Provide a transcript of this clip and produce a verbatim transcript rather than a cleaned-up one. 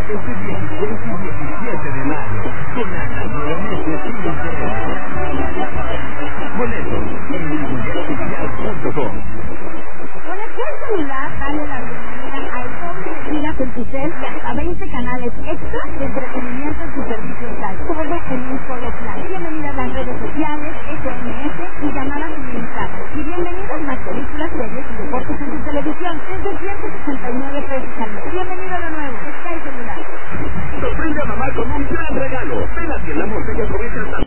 este dieciséis y diecisiete de mayo. Con Ana nuevamente sin interés. Boletos en mundialficial punto com. Con el plan celular, dale la bienvenida al doble de gigas en tu cel y hasta veinte canales extra de entretenimiento en tu servicio local. Todo en un solo plan. Bienvenida a las redes sociales, S M S y llamadas ilimitadas. Y bienvenidas más películas, series y deportes en tu televisión desde ciento sesenta y nueve pesos al mes. Bienvenido a lo nuevo, Sky Celular. Sorprende a mamá con un gran regalo. Ven a Tienda Monte y aprovecha hasta